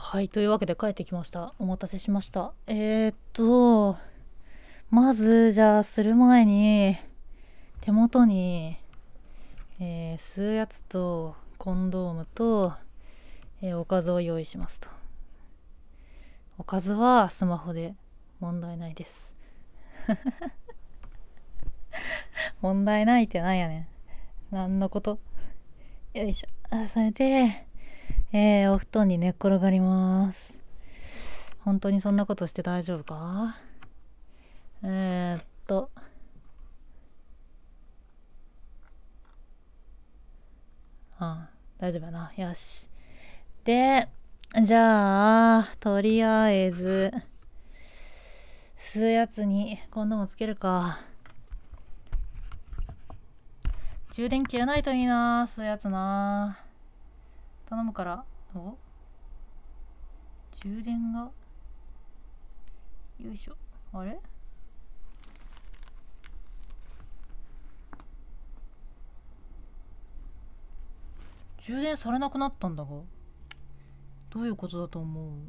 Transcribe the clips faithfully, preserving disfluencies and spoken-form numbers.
はい、というわけで帰ってきました。お待たせしました。えー、っと、まず、じゃあ、する前に、手元に、えー、吸うやつと、コンドームと、えーおかずを用意しますと。おかずはスマホで問題ないです。問題ないってなんやねん。なんのこと。よいしょ。あ、それで、えー、お布団に寝っ転がります。本当にそんなことして大丈夫か？えー、っと、あ、大丈夫やな。よし。で、じゃあ、とりあえず、吸うやつに今度もつけるか。充電切らないといいな、吸うやつな。頼むから。お、充電が、よいしょ。あれ、充電されなくなったんだが。どういうことだと思う？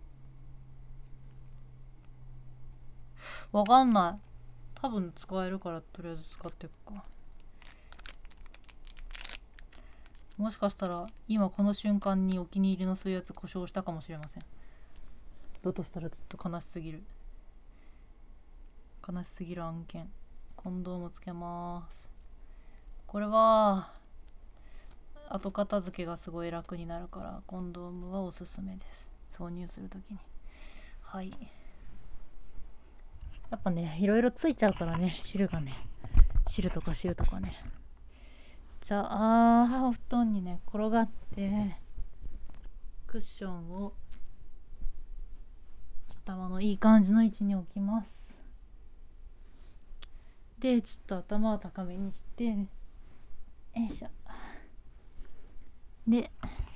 わかんない。多分使えるからとりあえず使っていくか。もしかしたら今この瞬間にお気に入りの吸うやつ故障したかもしれません。だとしたらちょっと悲しすぎる。悲しすぎる案件。コンドームつけます。これは後片付けがすごい楽になるからコンドームはおすすめです。挿入するときに。はい。やっぱね、いろいろついちゃうからね、汁がね。汁とか汁とかね。じゃあ、お布団にね、転がって、クッションを頭のいい感じの位置に置きます。で、ちょっと頭を高めにして、よいしょ。で、よ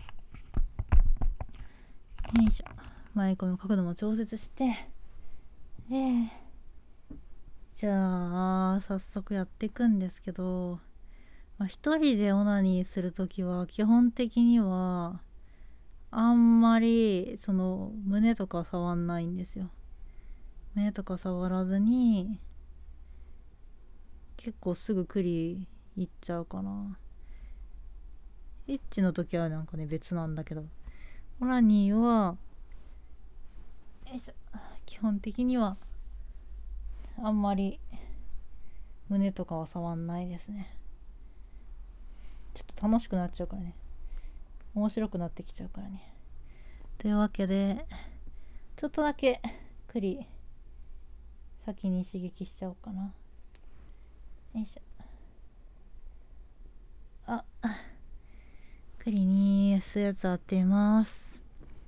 いしょ。マイクの角度も調節して、で、じゃあ、早速やっていくんですけど、まあ、一人でオナニーするときは、基本的には、あんまり、その、胸とか触んないんですよ。胸とか触らずに、結構すぐクリいっちゃうかな。エッチの時はなんかね、別なんだけど、オナニーは、よいしょ、基本的には、あんまり、胸とかは触んないですね。ちょっと楽しくなっちゃうからね。面白くなってきちゃうからね。というわけで、ちょっとだけクリ先に刺激しちゃおうかな。よいしょ。あ、クリに吸うやつ当てます。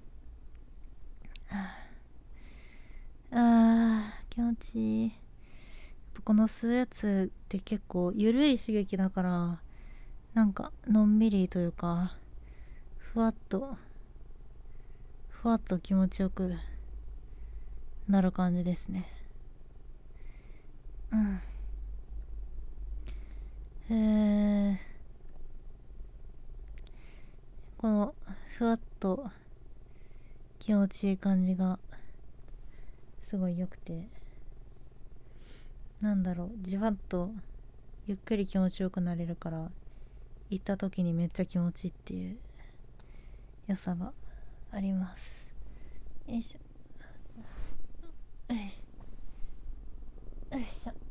あー、気持ちいい。この吸うやつって結構緩い刺激だから、なんかのんびりというか、ふわっとふわっと気持ちよくなる感じですね。うん。えー、このふわっと気持ちいい感じがすごい良くて、なんだろう、じわっとゆっくり気持ちよくなれるから、行った時にめっちゃ気持ちいいっていう良さがあります。よいしょ。よいしょ。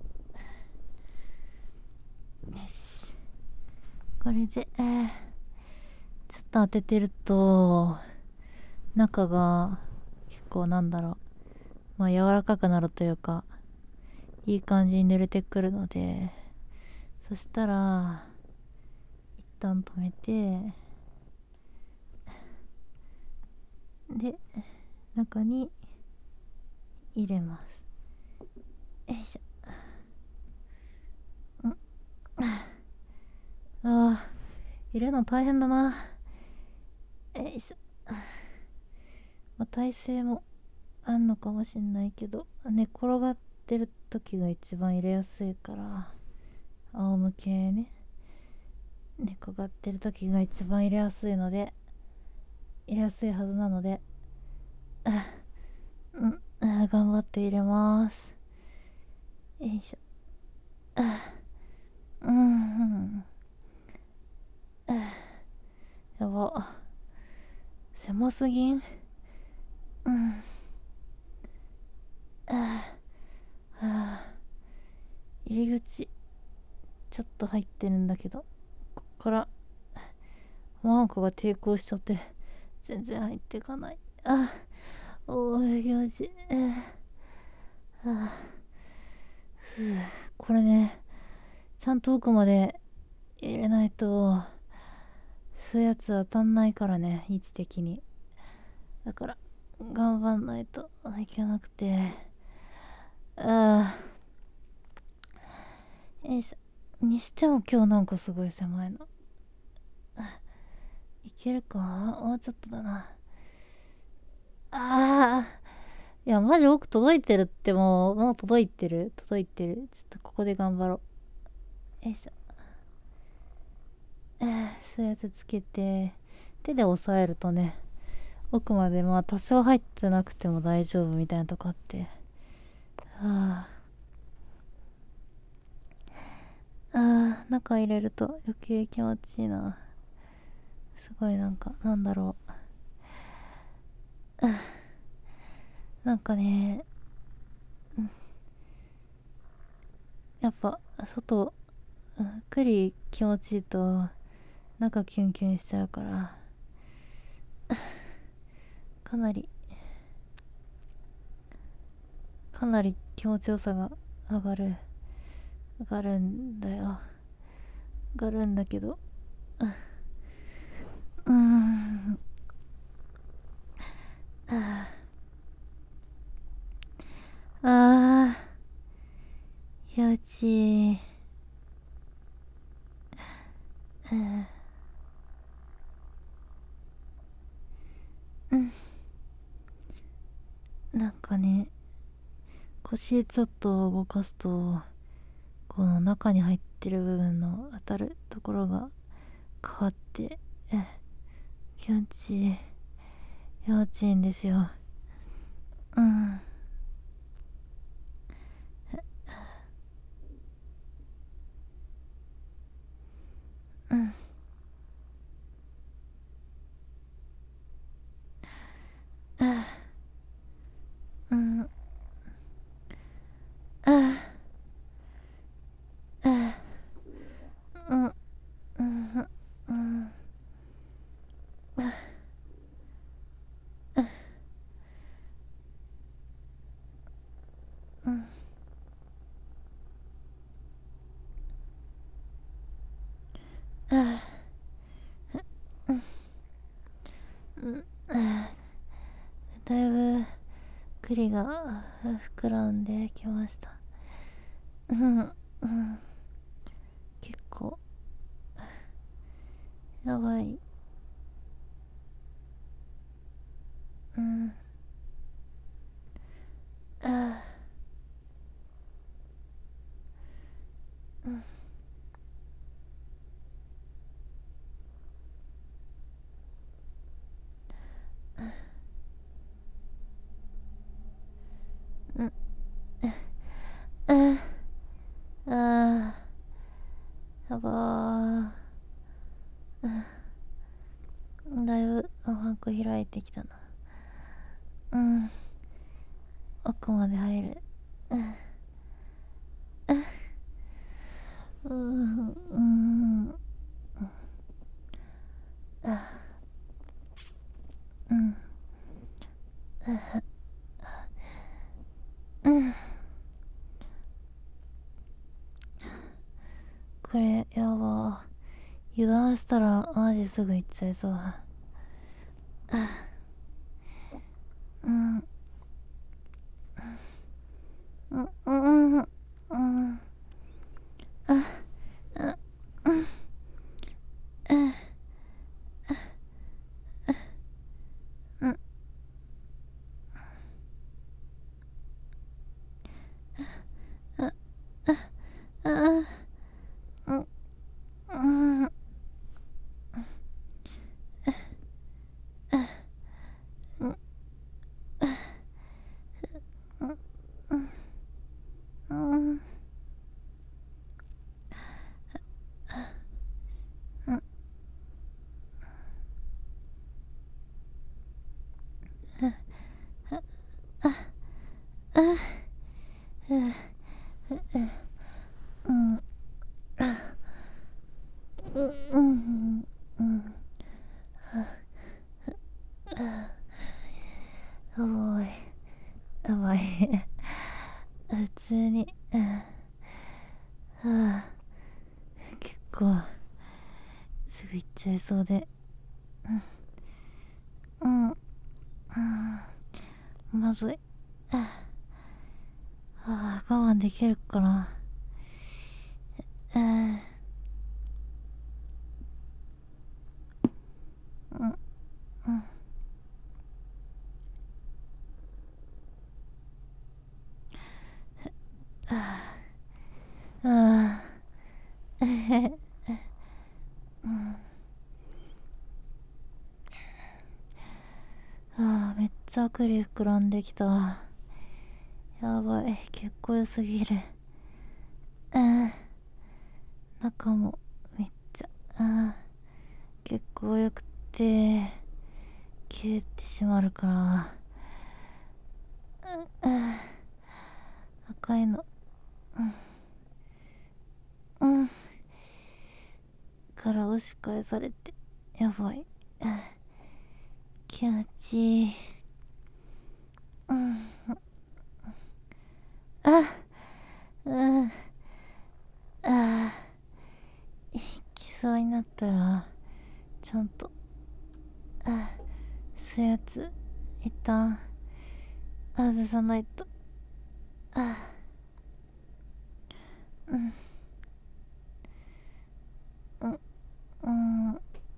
よし。これで、えー、ちょっと当ててると、中が結構なんだろう、まあ柔らかくなるというか、いい感じに濡れてくるので、そしたら、一旦止めて、で、中に入れます。よいしょ。ん、あー、入れるの大変だな。よいしょ。まあ、体勢もあんのかもしんないけど、寝転がってる時が一番入れやすいから、仰向けね。寝転がってる時が一番入れやすいので、入れやすいはずなので、 頑張って入れます。よいしょ。あうんうんあやば、狭すぎん。うんああ入り口ちょっと入ってるんだけど、こっからワンコが抵抗しちゃって全然入っていかない。あおー気持ちいい。あふうこれね、ちゃんと奥まで入れないとそういうやつ当たんないからね、位置的に。だから頑張んないといけなくて。ああよいしょ。にしても今日なんかすごい狭いの。いけるか、もうちょっとだな。ああいやマジ奥届いてるって。もうもう届いてる届いてる。ちょっとここで頑張ろう。よいしょ。そういうやつつけて手で押さえるとね、奥までまあ多少入ってなくても大丈夫みたいなとこあって、あーあー中入れると余計気持ちいいな。すごいなんかなんだろう、なんかね、やっぱ外栗気持ちいいと中キュンキュンしちゃうから、かなりかなり気持ちよさが上がる上がるんだよ。上がるんだけど、うーんああ気持ちいい。うんうんなんかね、腰ちょっと動かすとこの中に入ってる部分の当たるところが変わって、え気持ちいい気持ちいいんですよ。うんうんうんああうんうんうんうんあうんあだいぶ栗が膨らんできました。うんうん結構やばい。うんあうんうんああやばーだいぶおく開いてきたな。うん奥まで入る。うんうんうんうんこれやばー油断したらマジすぐ行っちゃいそう。うんうんうんうんうんうんあうんうんおいやばい普通に、うん、はあ、結構すぐ行っちゃいそうで、うん、うん、うん、まずい、はあ、我慢できるかな、うん、うん、うん、ああ、うん、ああ、めっちゃ栗膨らんできた。やばい、結構良すぎる。うん、中もめっちゃ、うん、結構よくてキューって閉まるから、うん、うん、赤いの、うん、うん、から押し返されて、やばい、うん、気持ちいい、うん、あ、うん、あ、行きそうになったらちゃんと、あ、そういうやつ一旦外さないと、あ、うん、うん、うん、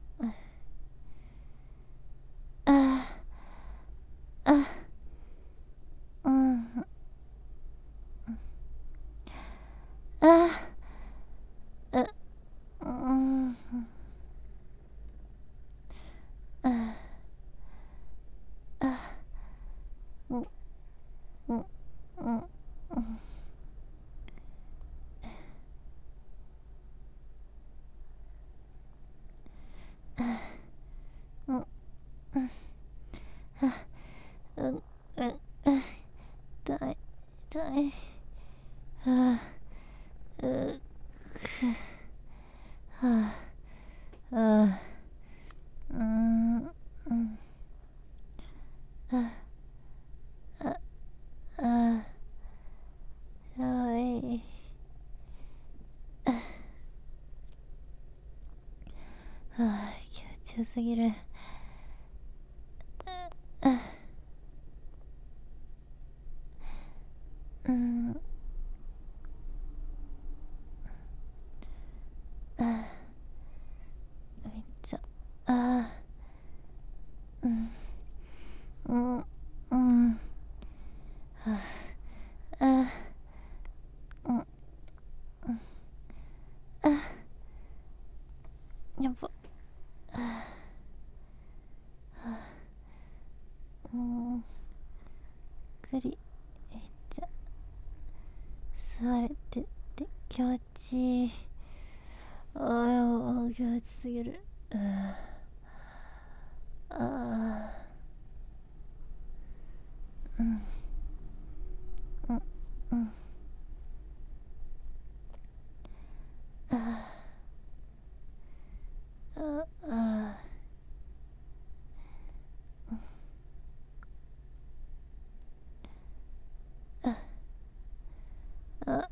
あ、あ、うん、あ、う、うん、あ、あ、うん、うん、うん、うん、うん、うん、痛い、痛い、あ、う、はあ、あ、うん、うん、あ、あ、あ、やばい、はあ、気持ちよすぎる、あ、うん、あ、めっちゃ、あ、うん、うん、うん、はあ、あ、うん、あ、やば、うん、くり、めっちゃ座れてて気持ちいい、あー、やば、気持ちすぎる、うん、あ、うん、うん、うん、あ、あ、あ、あ、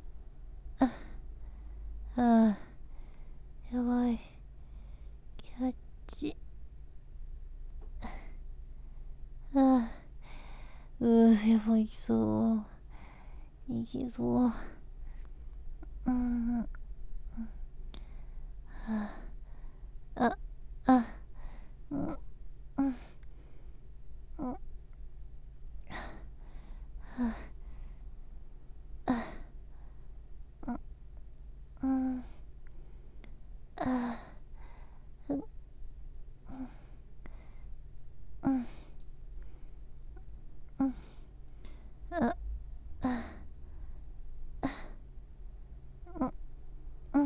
あ、やばい、気持ち、あ、うー、やばい、行きそう、行きそう、うん、あ、あ、うん、うん、うん、うん、あ、うん、うん、うん、あ、あ、うん、うん、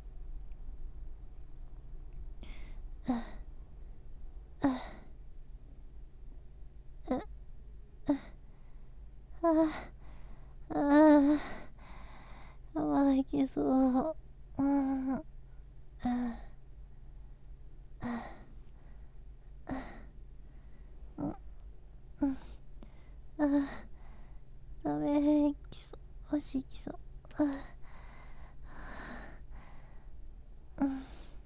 あ、あ、あ、あ、あ、いけそう、うん、あ、あ、 ダメ、きそう、マジきそう。うん。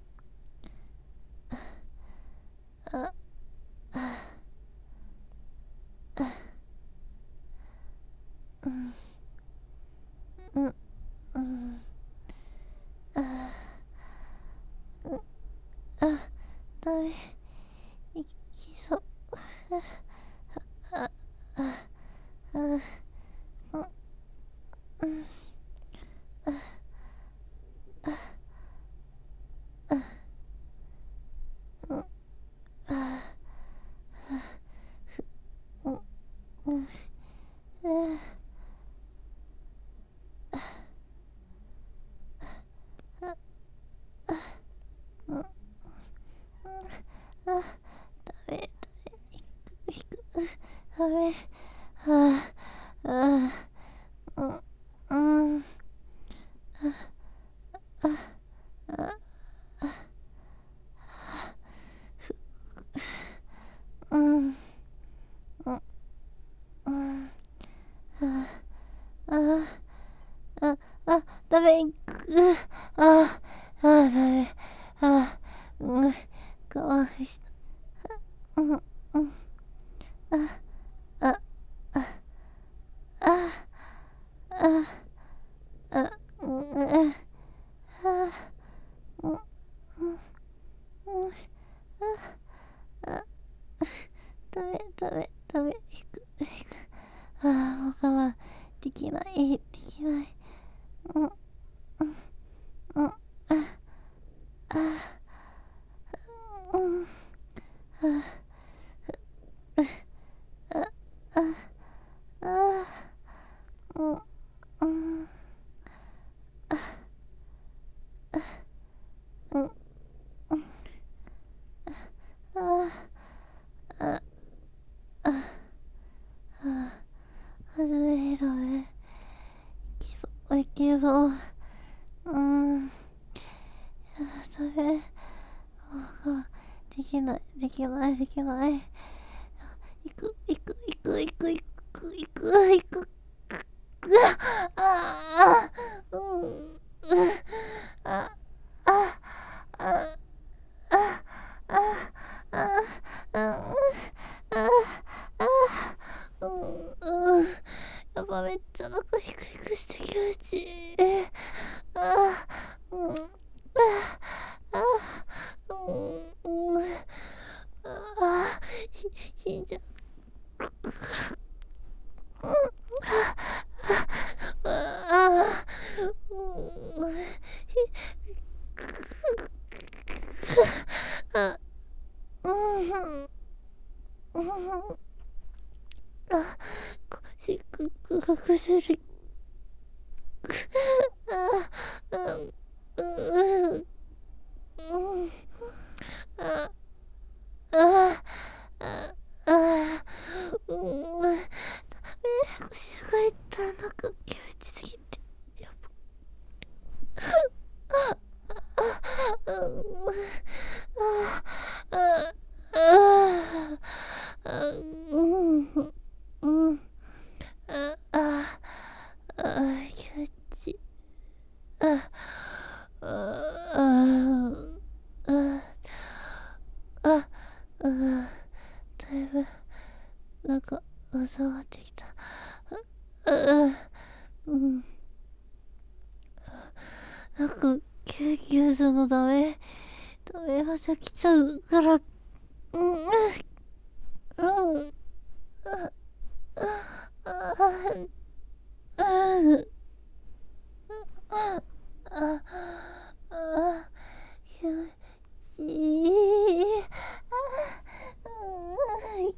あ、うん。うん。うん。あ、あ、ダメ、いきそう。あ、あ、あ、うん。うん。うん。あ、うん。うん。うん。あ、ダメ、ひく、ダメ。ああ、ああ、うん、うん、あ、あ、うん、うん、うん、あ、あ、あ、あ、ダメ、く、あ、あ、ダメ、あ、うん、我慢した、うん、うん、あ、あ、あ、あ、あ、あ、うん、あ、うん、うん、うん、あ、ダメ、ダメ、ダメ、引く、引く。ああ、もう我慢できない、できない。うん、うん、うん、あ、あ、うん、あ、あ、あ、あ、うん、うん、うん、あ、あ、あ、あ、はずい、ダメ。いきそう、いけそう。うん、ダメ。我慢できない、できない、できない。いく、いく、いく、いく、いく、いく、いく。ああ、うん、あ、あ、あ、あ、あ、あ、あ、うん、うん。やっぱめっちゃ中ヒクヒクして気持ちいい。あ、うん、あ、あ、うん、うん、あ、し、死んじゃう。あ、うん、あ、うん、うん、あ、腰くくくくする。あ、うん、うん、うん、あ、あ、あ、あ、うん、腰が痛い、なんか気持ちすぎて。やば、うん、あ、あ、あ、あ、うん、うん、あ、あ、あ、気持ちいい。あ、あ、あ、あ、あ、あ、だいぶ、なんか、収まってきた。あ、あ、うん。なんか、救急車のダメ、ダメがじゃ来ちゃうから、うん、うん、うん、あ、あ、あ、あ、あ、あ、気持ちいい。あ、うん、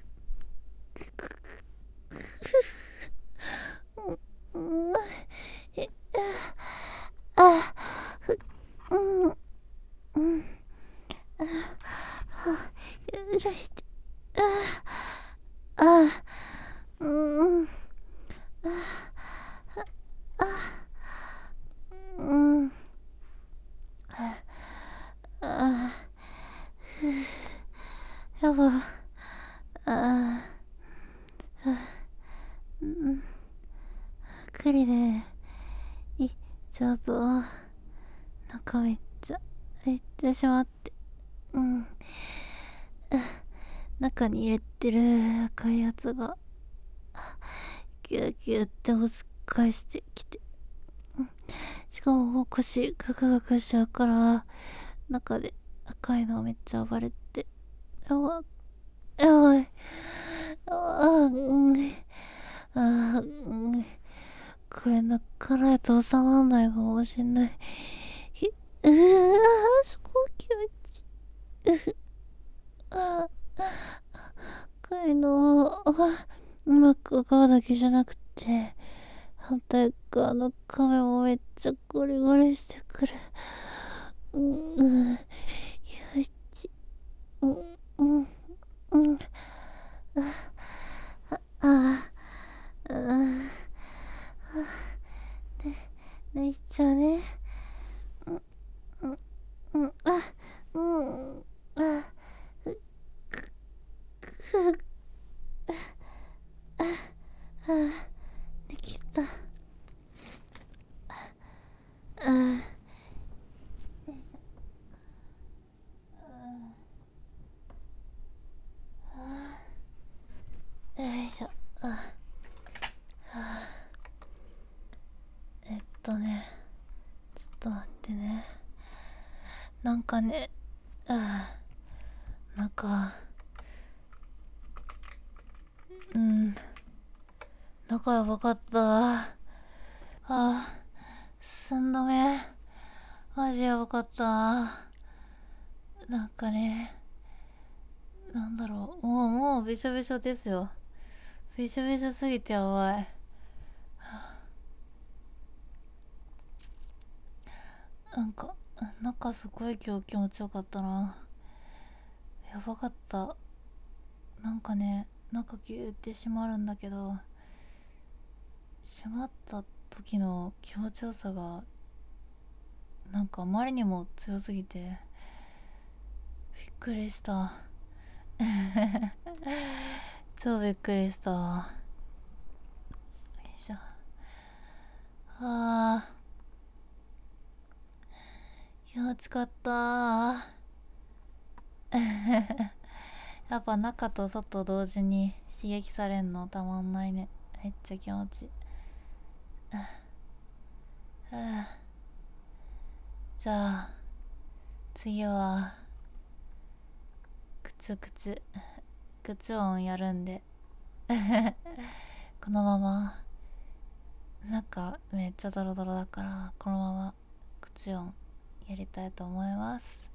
うん、え、あ、うん、うん、許して。あ、あ、うん、うん、あ、やば、あ、 ちゃうと中めっちゃめっちゃしまって、うん、中に入れてる赤いやつがギュギュって押し返してきて、うん、しかももう腰ガクガクしちゃうから中で赤いのめっちゃ暴れて、やばいやばい、ああ、うん、ああ、うん、これ泣かないと収まらないかもしんない。ひうわー、すごい気持ちいい。ああ、赤いのは中側だけじゃなくて反対側の壁もめっちゃゴリゴリしてくる。うん、うん、よし、うん、うん、うん、あ、あ、あ、ねいちゃうね。うん、うん、うん、あ、うん、あ、く、あ、できた。あ、よいしょ。あ、えっとね、ちょっと待ってね。なんかね、あ、なんか、うん、仲やばかった。あ、寸止めマジやばかった。なんかね、なんだろう、もうもうびしょびしょですよ。びしょびしょすぎてやばい。なんか中すごい今日気持ちよかったな。やばかった。なんかね、中ギューって閉まるんだけど、閉まった時の気持ちよさがなんかあまりにも強すぎてびっくりした。超びっくりした。よいしょ。あー、気持ちかった。やっぱ中と外同時に刺激されんのたまんないね。めっちゃ気持ちいい。じゃあ次は靴靴靴音やるんでこのまま、なんかめっちゃドロドロだからこのまま口音やりたいと思います。